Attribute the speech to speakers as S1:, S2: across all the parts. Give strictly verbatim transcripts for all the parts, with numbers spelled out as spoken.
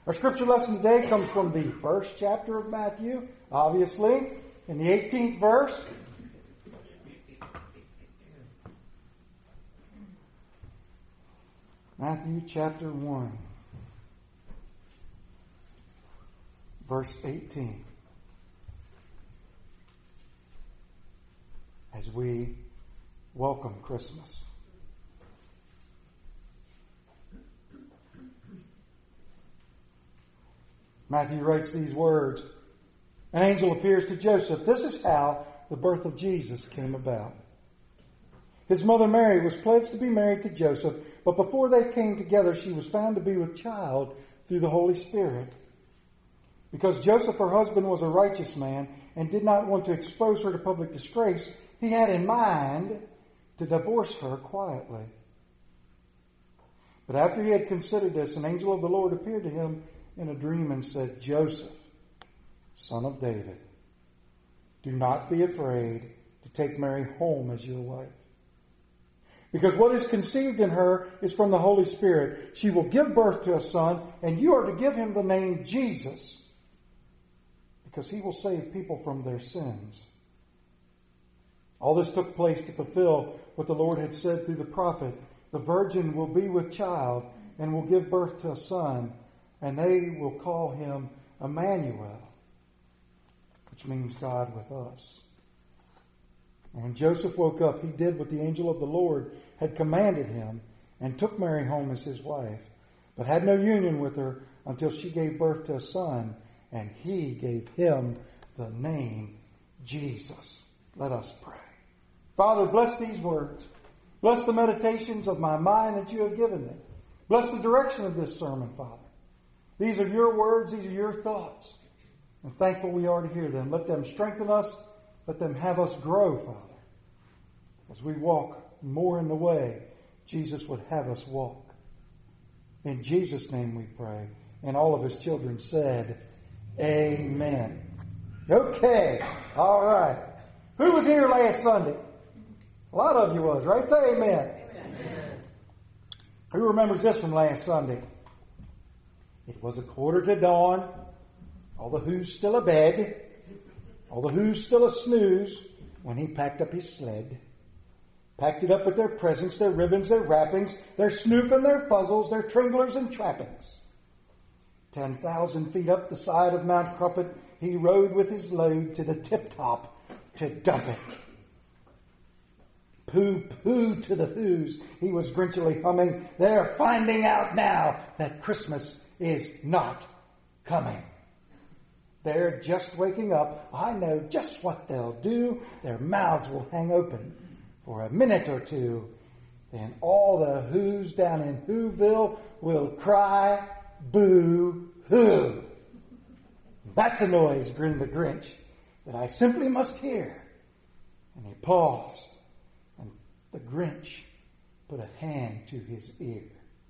S1: Our scripture lesson today comes from the first chapter of Matthew, obviously, in the eighteenth verse. Matthew chapter one, verse eighteen. As we welcome Christmas. Matthew writes these words. An angel appears to Joseph. This is how the birth of Jesus came about. His mother Mary was pledged to be married to Joseph, but before they came together, she was found to be with child through the Holy Spirit. Because Joseph, her husband, was a righteous man and did not want to expose her to public disgrace, he had in mind to divorce her quietly. But after he had considered this, an angel of the Lord appeared to him in a dream and said, Joseph, son of David, do not be afraid to take Mary home as your wife. Because what is conceived in her is from the Holy Spirit. She will give birth to a son, and you are to give him the name Jesus, because he will save people from their sins. All this took place to fulfill what the Lord had said through the prophet. The virgin will be with child and will give birth to a son, and they will call him Emmanuel, which means God with us. And when Joseph woke up, he did what the angel of the Lord had commanded him and took Mary home as his wife, but had no union with her until she gave birth to a son, and he gave him the name Jesus. Let us pray. Father, bless these words. Bless the meditations of my mind that you have given me. Bless the direction of this sermon, Father. These are your words. These are your thoughts. And thankful we are to hear them. Let them strengthen us. Let them have us grow, Father, as we walk more in the way Jesus would have us walk. In Jesus' name we pray. And all of his children said, Amen. Okay. All right. Who was here last Sunday? A lot of you was, right? Say amen. Amen. Who remembers this from last Sunday? It was a quarter to dawn. All the who's still abed. All the who's still a snooze when he packed up his sled. Packed it up with their presents, their ribbons, their wrappings, their snoof and their fuzzles, their tringlers and trappings. Ten thousand feet up the side of Mount Crumpet, he rode with his load to the tip-top to dump it. Pooh, pooh to the who's, he was grinchily humming. They're finding out now that Christmas is not coming. They're just waking up. I know just what they'll do. Their mouths will hang open for a minute or two. Then all the who's down in Whoville will cry, boo-hoo. That's a noise, grinned the Grinch, that I simply must hear. And he paused, and the Grinch put a hand to his ear.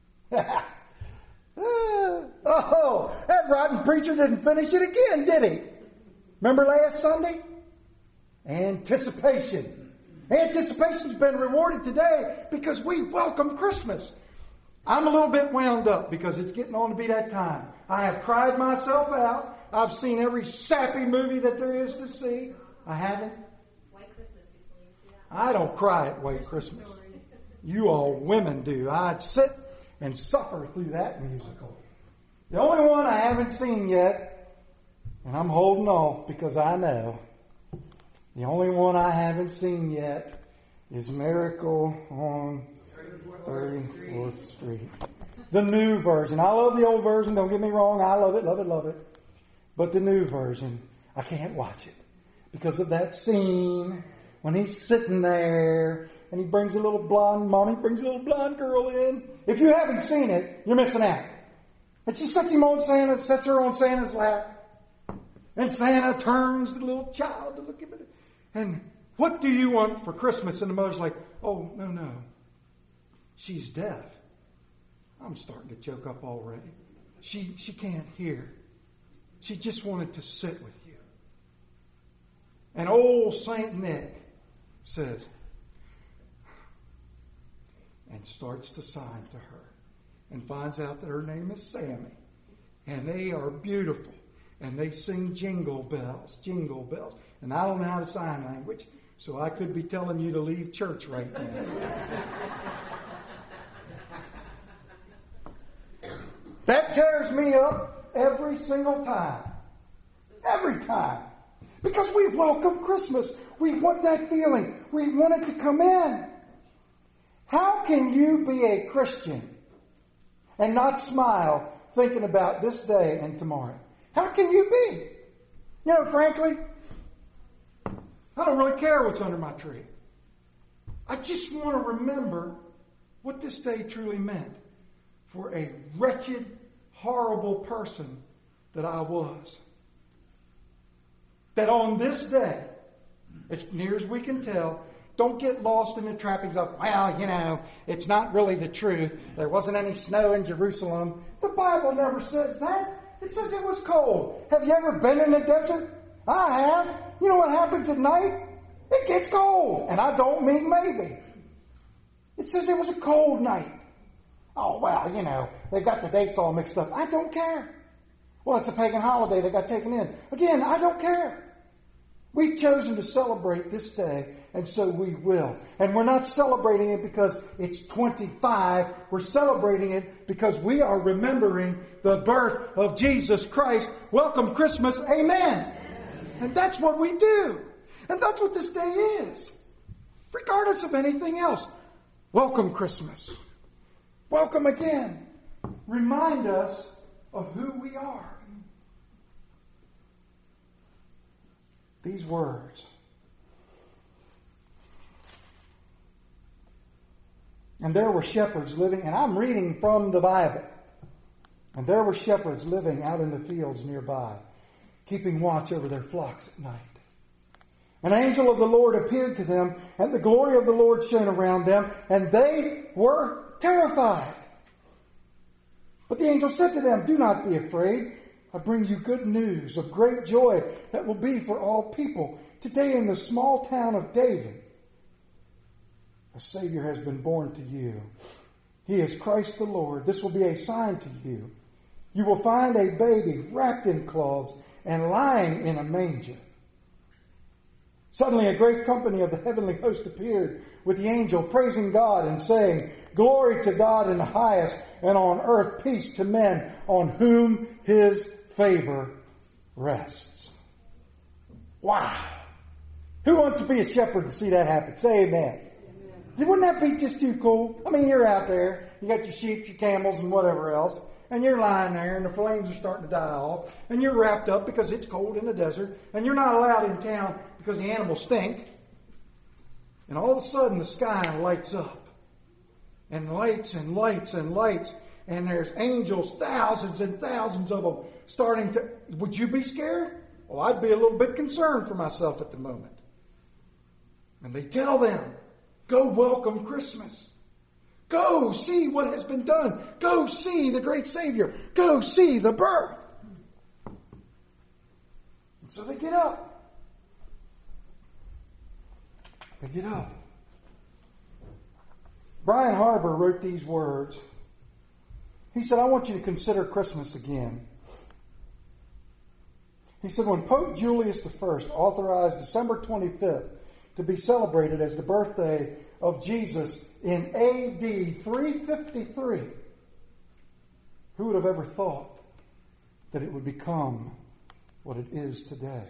S1: Oh, that rotten preacher didn't finish it again, did he? Remember last Sunday? Anticipation. Anticipation's been rewarded today because we welcome Christmas. I'm a little bit wound up because it's getting on to be that time. I have cried myself out. I've seen every sappy movie that there is to see. I haven't.
S2: White Christmas, you still need to see that?
S1: I don't cry at White Christmas. You all women do. I'd sit and suffer through that musical. The only one I haven't seen yet, and I'm holding off because I know, the only one I haven't seen yet is Miracle on thirty-fourth Street. The new version. I love the old version, don't get me wrong. I love it, love it, love it. But the new version, I can't watch it because of that scene when he's sitting there and he brings a little blonde, mommy brings a little blonde girl in. If you haven't seen it, you're missing out. And she sets him on Santa, sets her on Santa's lap. And Santa turns the little child to look at it. And what do you want for Christmas? And the mother's like, oh, no, no. She's deaf. I'm starting to choke up already. She, she can't hear. She just wanted to sit with you. And old Saint Nick says, and starts to sign to her and finds out that her name is Sammy. And they are beautiful. And they sing jingle bells, jingle bells. And I don't know how to sign language, so I could be telling you to leave church right now. That tears me up every single time. Every time. Because we welcome Christmas. We want that feeling. We want it to come in. How can you be a Christian and not smile thinking about this day and tomorrow? How can you be? You know, frankly, I don't really care what's under my tree. I just want to remember what this day truly meant for a wretched, horrible person that I was. That on this day, as near as we can tell, don't get lost in the trappings of, well, you know, it's not really the truth. There wasn't any snow in Jerusalem. The Bible never says that. It says it was cold. Have you ever been in the desert? I have. You know what happens at night? It gets cold. And I don't mean maybe. It says it was a cold night. Oh, well, you know, they've got the dates all mixed up. I don't care. Well, it's a pagan holiday that got taken in. Again, I don't care. We've chosen to celebrate this day, and so we will. And we're not celebrating it because it's twenty-five. We're celebrating it because we are remembering the birth of Jesus Christ. Welcome Christmas. Amen. Amen. And that's what we do. And that's what this day is. Regardless of anything else. Welcome Christmas. Welcome again. Remind us of who we are. These words. And there were shepherds living, and I'm reading from the Bible. And there were shepherds living out in the fields nearby, keeping watch over their flocks at night. An angel of the Lord appeared to them, and the glory of the Lord shone around them, and they were terrified. But the angel said to them, "Do not be afraid. I bring you good news of great joy that will be for all people. Today in the small town of David, a Savior has been born to you. He is Christ the Lord. This will be a sign to you. You will find a baby wrapped in cloths and lying in a manger." Suddenly a great company of the heavenly host appeared with the angel, praising God and saying, "Glory to God in the highest, and on earth peace to men on whom his favor rests." Wow. Who wants to be a shepherd and see that happen? Say amen. Amen. Wouldn't that be just too cool? I mean, you're out there, you got your sheep, your camels, and whatever else, and you're lying there, and the flames are starting to die off, and you're wrapped up because it's cold in the desert, and you're not allowed in town because the animals stink. And all of a sudden, the sky lights up, and lights and lights and lights, and there's angels, thousands and thousands of them, starting to... Would you be scared? Well, I'd be a little bit concerned for myself at the moment. And they tell them, "Go welcome Christmas. Go see what has been done. Go see the great Savior. Go see the birth." And so they get up. They get up. Brian Harbour wrote these words. He said, "I want you to consider Christmas again." He said, "When Pope Julius the First authorized December twenty-fifth to be celebrated as the birthday of Jesus in A D three fifty-three, who would have ever thought that it would become what it is today?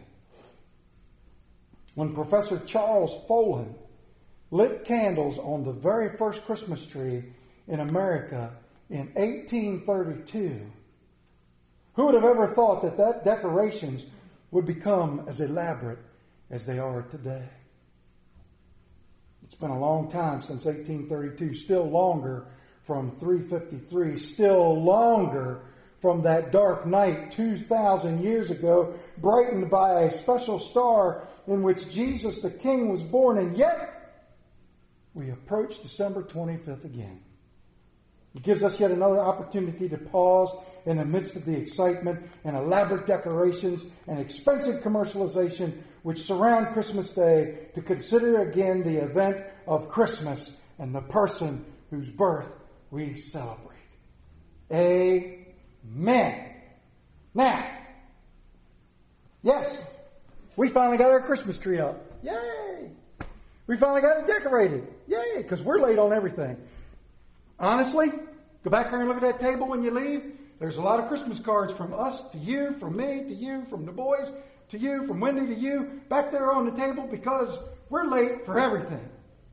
S1: When Professor Charles Follin lit candles on the very first Christmas tree in America in eighteen thirty-two, who would have ever thought that that decorations would become as elaborate as they are today? It's been a long time since eighteen thirty-two, still longer from three fifty-three, still longer from that dark night two thousand years ago, brightened by a special star in which Jesus the King was born, and yet we approach December twenty-fifth again. It gives us yet another opportunity to pause in the midst of the excitement and elaborate decorations and expensive commercialization which surround Christmas Day, to consider again the event of Christmas and the person whose birth we celebrate. Amen. We finally got our Christmas tree up. Yay! We finally got it decorated. Yay! Because we're late on everything. Honestly, go back there and look at that table when you leave. There's a lot of Christmas cards from us to you, from me to you, from the boys to you, from Wendy to you, back there on the table because we're late for everything.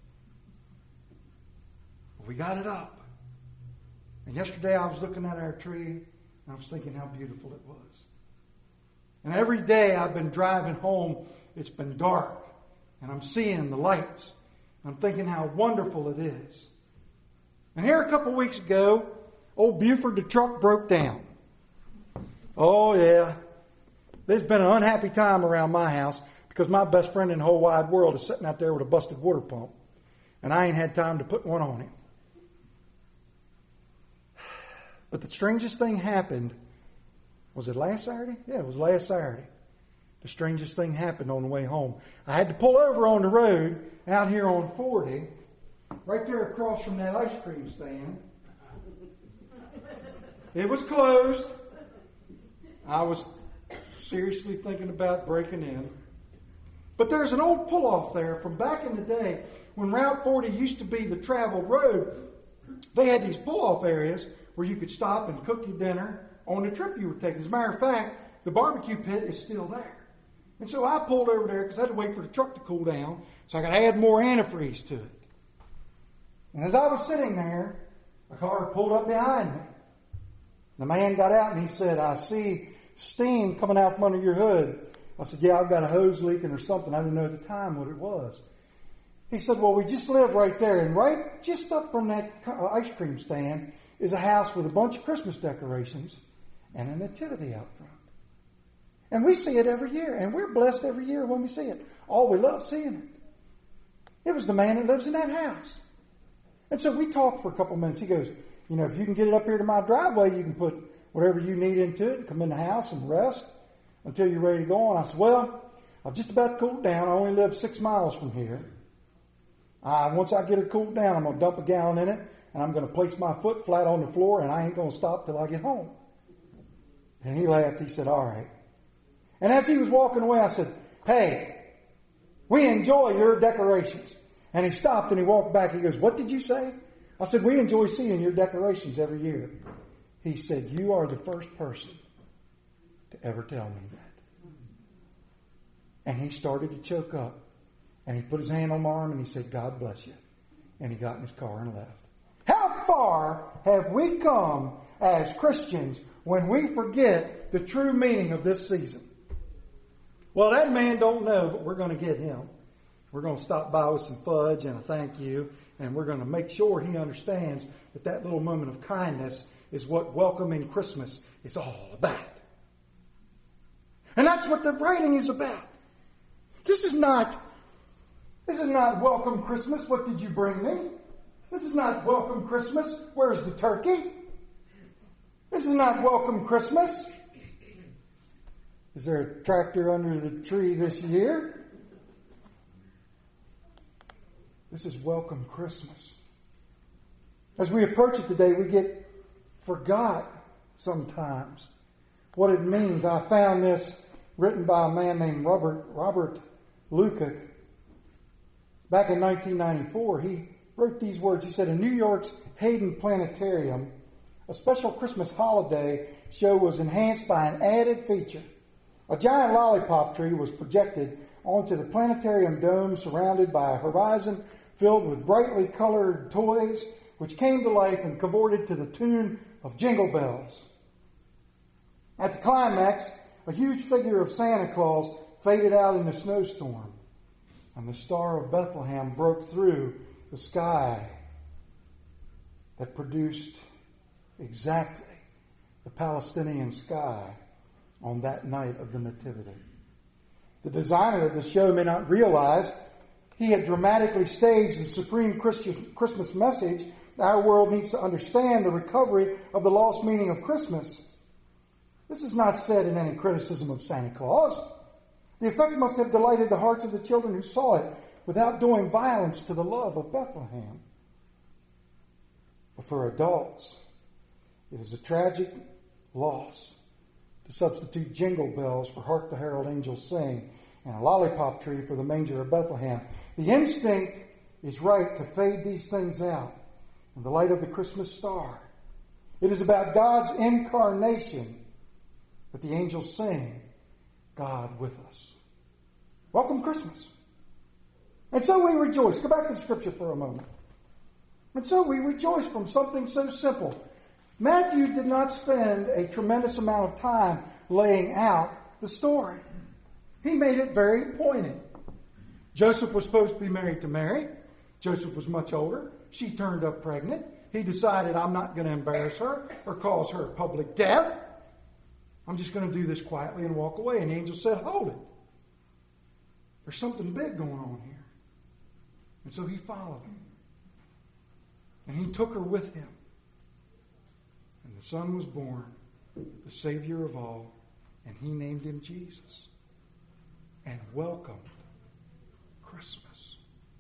S1: We got it up. And yesterday I was looking at our tree and I was thinking how beautiful it was. And every day I've been driving home, it's been dark. And I'm seeing the lights. I'm thinking how wonderful it is. And here a couple weeks ago, old Buford the truck broke down. Oh yeah. There's been an unhappy time around my house because my best friend in the whole wide world is sitting out there with a busted water pump. And I ain't had time to put one on him. But the strangest thing happened. Was it last Saturday? Yeah, it was last Saturday. The strangest thing happened on the way home. I had to pull over on the road out here on forty, right there across from that ice cream stand. It was closed. I was seriously thinking about breaking in. But there's an old pull-off there from back in the day when Route forty used to be the traveled road. They had these pull-off areas where you could stop and cook your dinner on the trip you were taking. As a matter of fact, the barbecue pit is still there. And so I pulled over there because I had to wait for the truck to cool down so I could add more antifreeze to it. And as I was sitting there, a car pulled up behind me. The man got out and he said, I see steam coming out from under your hood. I said, yeah, I've got a hose leaking or something. I didn't know at the time what it was. He said, well, we just live right there. And right just up from that ice cream stand is a house with a bunch of Christmas decorations and a nativity out front. And we see it every year. And we're blessed every year when we see it. Oh, we love seeing it. It was the man that lives in that house. And so we talked for a couple minutes. He goes, you know, if you can get it up here to my driveway, you can put whatever you need into it and come in the house and rest until you're ready to go on. I said, well, I've just about cooled down. I only live six miles from here. Uh, once I get it cooled down, I'm going to dump a gallon in it, and I'm going to place my foot flat on the floor, and I ain't going to stop till I get home. And he laughed. He said, all right. And as he was walking away, I said, hey, we enjoy your decorations. And he stopped and he walked back. He goes, what did you say? I said, we enjoy seeing your decorations every year. He said, you are the first person to ever tell me that. And he started to choke up. And he put his hand on my arm and he said, God bless you. And he got in his car and left. How far have we come as Christians when we forget the true meaning of this season? Well, that man don't know, but we're going to get him. We're going to stop by with some fudge and a thank you, and we're going to make sure he understands that that little moment of kindness is what welcoming Christmas is all about. And that's what the writing is about. This is not, this is not welcome Christmas, what did you bring me? This is not welcome Christmas, where's the turkey? This is not welcome Christmas. Is there a tractor under the tree this year? This is welcome Christmas. As we approach it today, we get forgot sometimes what it means. I found this written by a man named Robert Robert Lukac. Back in nineteen ninety-four, he wrote these words. He said, in New York's Hayden Planetarium, a special Christmas holiday show was enhanced by an added feature. A giant lollipop tree was projected onto the planetarium dome surrounded by a horizon filled with brightly colored toys which came to life and cavorted to the tune of Jingle Bells. At the climax, a huge figure of Santa Claus faded out in the snowstorm, and the Star of Bethlehem broke through the sky that produced exactly the Palestinian sky on that night of the Nativity. The designer of the show may not realize he had dramatically staged the supreme Christmas message. Our world needs to understand the recovery of the lost meaning of Christmas. This is not said in any criticism of Santa Claus. The effect must have delighted the hearts of the children who saw it without doing violence to the love of Bethlehem. But for adults, it is a tragic loss to substitute Jingle Bells for Hark the Herald Angels Sing and a lollipop tree for the manger of Bethlehem. The instinct is right to fade these things out in the light of the Christmas star. It is about God's incarnation, but the angels sing, God with us. Welcome Christmas. And so we rejoice. Go back to the scripture for a moment. And so we rejoice from something so simple. Matthew did not spend a tremendous amount of time laying out the story. He made it very pointed. Joseph was supposed to be married to Mary. Joseph was much older. She turned up pregnant. He decided, I'm not going to embarrass her or cause her public death. I'm just going to do this quietly and walk away. And the angel said, hold it. There's something big going on here. And so he followed him. And he took her with him. And the son was born, the Savior of all, and he named him Jesus. And welcomed Christmas.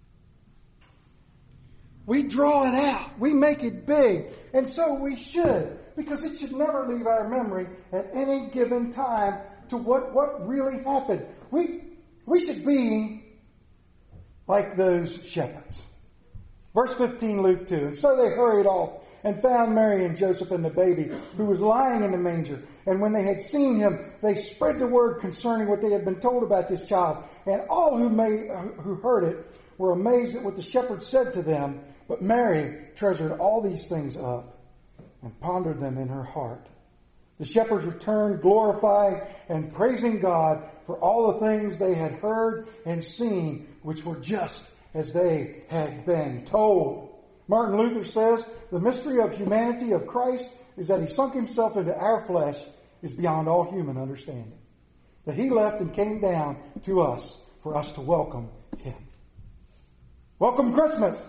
S1: We draw it out. We make it big. And so we should. Because it should never leave our memory at any given time to what, what really happened. We, we should be like those shepherds. Verse fifteen, Luke two. And so they hurried off and found Mary and Joseph and the baby who was lying in the manger. And when they had seen him, they spread the word concerning what they had been told about this child. And all who, made, who heard it were amazed at what the shepherds said to them. But Mary treasured all these things up and pondered them in her heart. The shepherds returned, glorifying and praising God for all the things they had heard and seen, which were just as they had been told. Martin Luther says, the mystery of humanity of Christ is that he sunk himself into our flesh is beyond all human understanding. That he left and came down to us for us to welcome him. Welcome Christmas.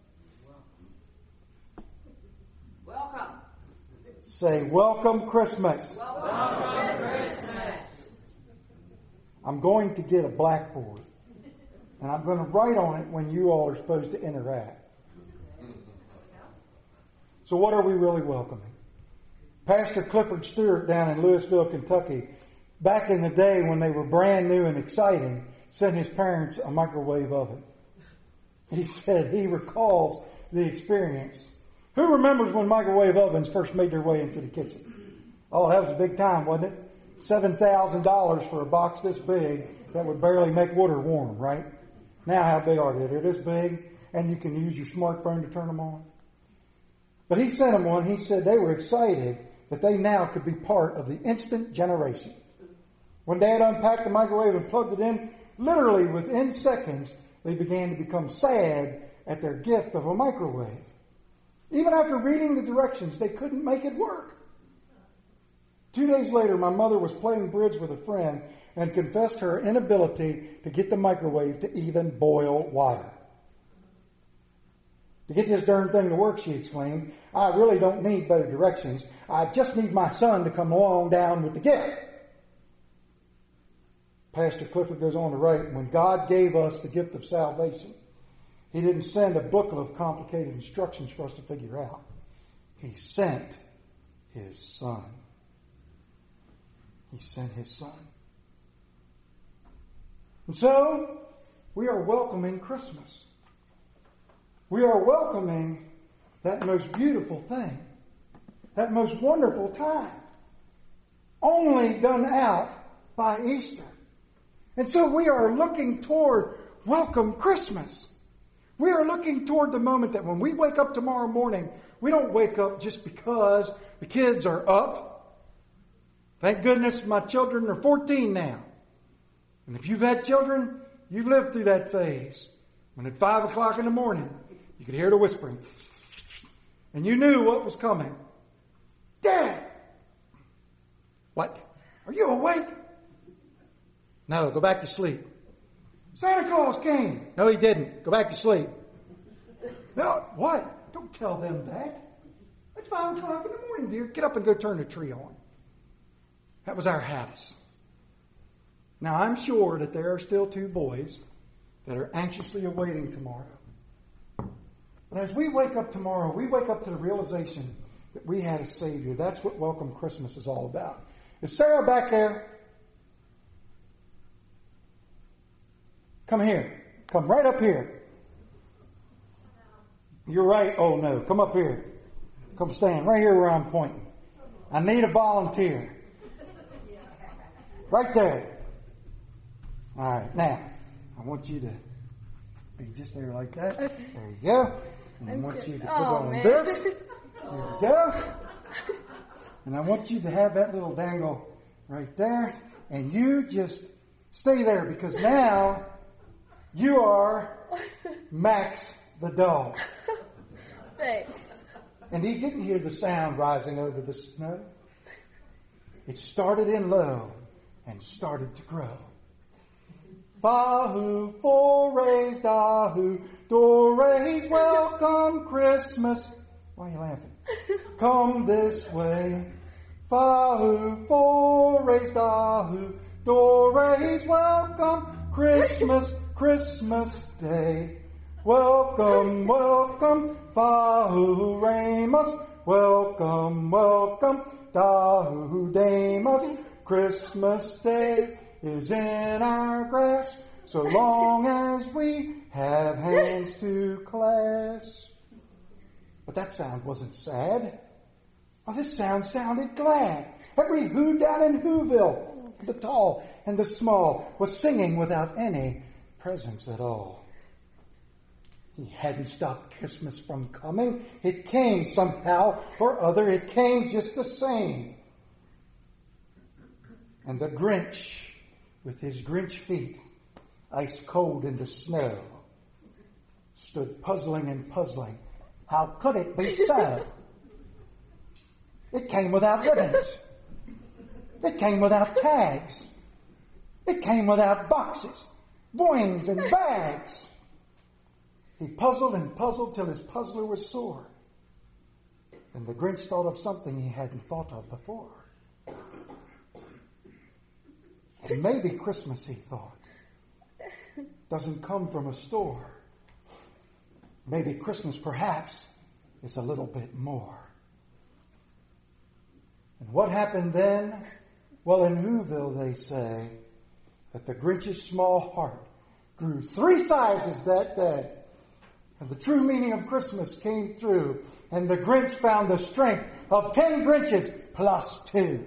S3: Welcome.
S1: Say, welcome Christmas.
S3: Welcome Christmas.
S1: I'm going to get a blackboard. And I'm going to write on it when you all are supposed to interact. So what are we really welcoming? Pastor Clifford Stewart down in Louisville, Kentucky, back in the day when they were brand new and exciting, sent his parents a microwave oven. He said he recalls the experience. Who remembers when microwave ovens first made their way into the kitchen? Oh, that was a big time, wasn't it? seven thousand dollars for a box this big that would barely make water warm, right? Now how big are they? They're this big, and you can use your smartphone to turn them on. But he sent them one. He said they were excited that they now could be part of the instant generation. When Dad unpacked the microwave and plugged it in, literally within seconds, they began to become sad at their gift of a microwave. Even after reading the directions, they couldn't make it work. Two days later, my mother was playing bridge with a friend and confessed her inability to get the microwave to even boil water. To get this darn thing to work, she exclaimed, I really don't need better directions. I just need my son to come along down with the gift. Pastor Clifford goes on to write, when God gave us the gift of salvation, He didn't send a booklet of complicated instructions for us to figure out. He sent His Son. He sent His Son. And so, we are welcoming Christmas. We are welcoming that most beautiful thing, that most wonderful time, only done out by Easter. And so we are looking toward welcome Christmas. We are looking toward the moment that when we wake up tomorrow morning, we don't wake up just because the kids are up. Thank goodness my children are fourteen now. And if you've had children, you've lived through that phase. When at five o'clock in the morning, you could hear the whispering. And you knew what was coming. Dad! What? Are you awake? No, go back to sleep. Santa Claus came. No, he didn't. Go back to sleep. No, what? Don't tell them that. It's five o'clock in the morning, dear. Get up and go turn the tree on. That was our house. Now, I'm sure that there are still two boys that are anxiously awaiting tomorrow. But as we wake up tomorrow, we wake up to the realization that we had a Savior. That's what Welcome Christmas is all about. Is Sarah back there? Come here. Come right up here. You're right. Oh, no. Come up here. Come stand right here where I'm pointing. I need a volunteer. Right there. All right. Now, I want you to be just there like that. There you go. And I want you to put
S4: oh,
S1: on
S4: man.
S1: this. There you go. And I want you to have that little dangle right there. And you just stay there because now you are Max the dog.
S4: Thanks.
S1: And he didn't hear the sound rising over the snow. It started in low and started to grow. Fa-hoo, four-rays, da-hoo, do-rays, welcome Christmas. Why are you laughing? Come this way. Fa-hoo, four-rays, da-hoo, do-rays, welcome Christmas, Christmas Day. Welcome, welcome, Fa-hoo, Ramus, welcome, welcome, da-hoo, Damus. Christmas Day is in our grasp, so long as we have hands to clasp. But that sound wasn't sad. Oh, this sound sounded glad. Every who down in Whoville, the tall and the small, was singing without any presents at all. He hadn't stopped Christmas from coming. It came somehow or other. It came just the same. And the Grinch, with his Grinch feet, ice cold in the snow, stood puzzling and puzzling. How could it be so? It came without ribbons. It came without tags. It came without boxes, boings, and bags. He puzzled and puzzled till his puzzler was sore. And the Grinch thought of something he hadn't thought of before. And maybe Christmas, he thought, doesn't come from a store. Maybe Christmas, perhaps, is a little bit more. And what happened then? Well, in Whoville, they say that the Grinch's small heart grew three sizes that day. And the true meaning of Christmas came through. And the Grinch found the strength of ten Grinches plus two.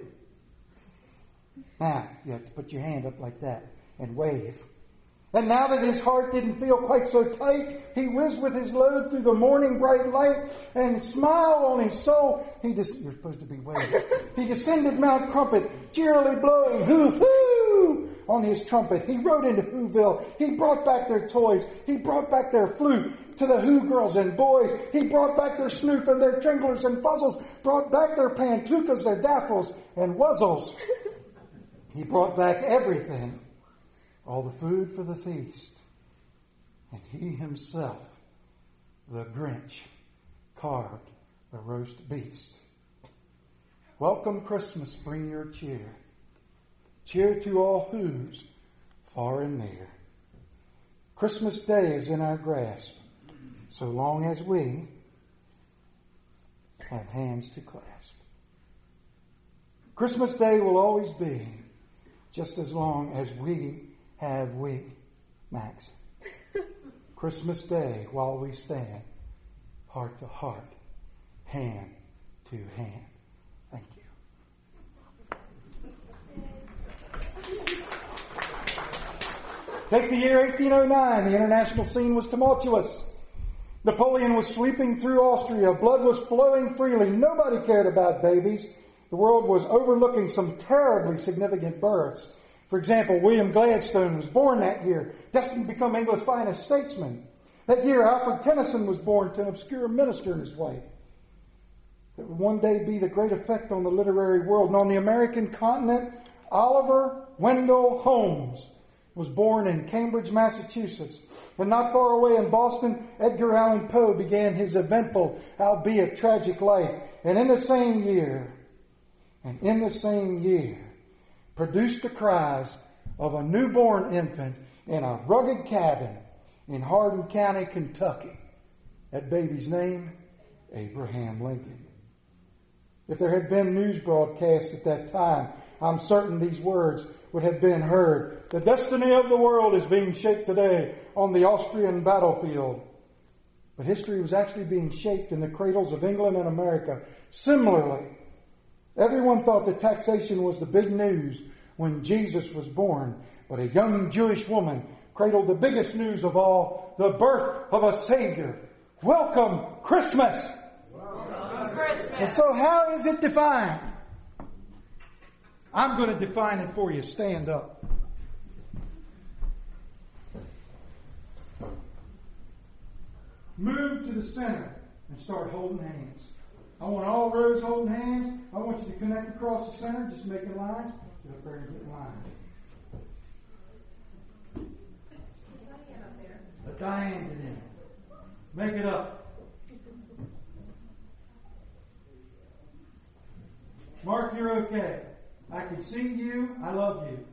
S1: Now, you have to put your hand up like that and wave. And now that his heart didn't feel quite so tight, he whizzed with his load through the morning bright light and smiled on his soul. He des- You're supposed to be waving. He descended Mount Crumpet, cheerily blowing hoo-hoo on his trumpet. He rode into Whoville. He brought back their toys. He brought back their flute to the Who girls and boys. He brought back their snoof and their tringlers and fuzzles. Brought back their pantukas, their daffles and wuzzles. He brought back everything, all the food for the feast. And he himself, the Grinch, carved the roast beast. Welcome Christmas, bring your cheer. Cheer to all who's far and near. Christmas Day is in our grasp, so long as we have hands to clasp. Christmas Day will always be just as long as we have we, Max. Christmas Day while we stand heart to heart, hand to hand. Thank you. Take the year eighteen oh nine. The international scene was tumultuous. Napoleon was sweeping through Austria. Blood was flowing freely. Nobody cared about babies. The world was overlooking some terribly significant births. For example, William Gladstone was born that year, destined to become England's finest statesman. That year, Alfred Tennyson was born to an obscure minister and his wife. That would one day be the great effect on the literary world. And on the American continent, Oliver Wendell Holmes was born in Cambridge, Massachusetts. And not far away in Boston, Edgar Allan Poe began his eventful, albeit tragic life. And in the same year, and in the same year, produced the cries of a newborn infant in a rugged cabin in Hardin County, Kentucky. That baby's name, Abraham Lincoln. If there had been news broadcasts at that time I'm certain these words would have been heard. The destiny of the world is being shaped today on the Austrian battlefield. But history was actually being shaped in the cradles of England and America. Similarly, everyone thought that taxation was the big news when Jesus was born. But a young Jewish woman cradled the biggest news of all, the birth of a Savior. Welcome, Christmas!
S3: Welcome, Christmas!
S1: And so how is it defined? I'm going to define it for you. Stand up. Move to the center and start holding hands. I want all rows holding hands. I want you to connect across the center, just making lines. Get up there and get lines. Let Diane get in. Make it up. Mark, you're okay. I can see you. I love you.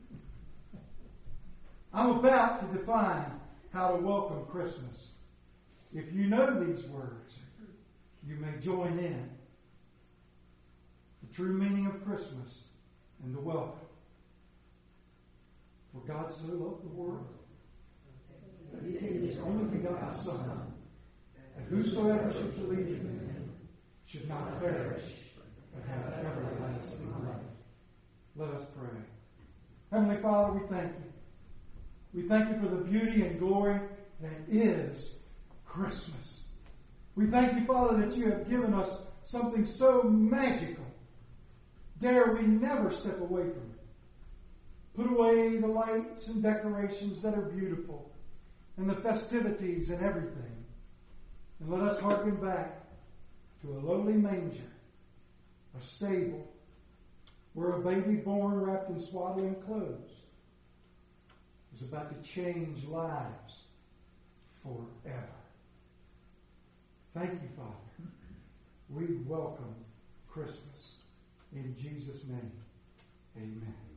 S1: I'm about to define how to welcome Christmas. If you know these words, you may join in the true meaning of Christmas and the welcome. For God so loved the world that He gave His only begotten Son, and whosoever should believe in Him should not perish, but have everlasting life. Let us pray. Heavenly Father, we thank you. We thank you for the beauty and glory that is Christmas. We thank you, Father, that you have given us something so magical. Dare we never step away from it. Put away the lights and decorations that are beautiful and the festivities and everything. And let us hearken back to a lowly manger, a stable, where a baby born wrapped in swaddling clothes is about to change lives forever. Thank you, Father. We welcome Christmas. In Jesus' name, amen.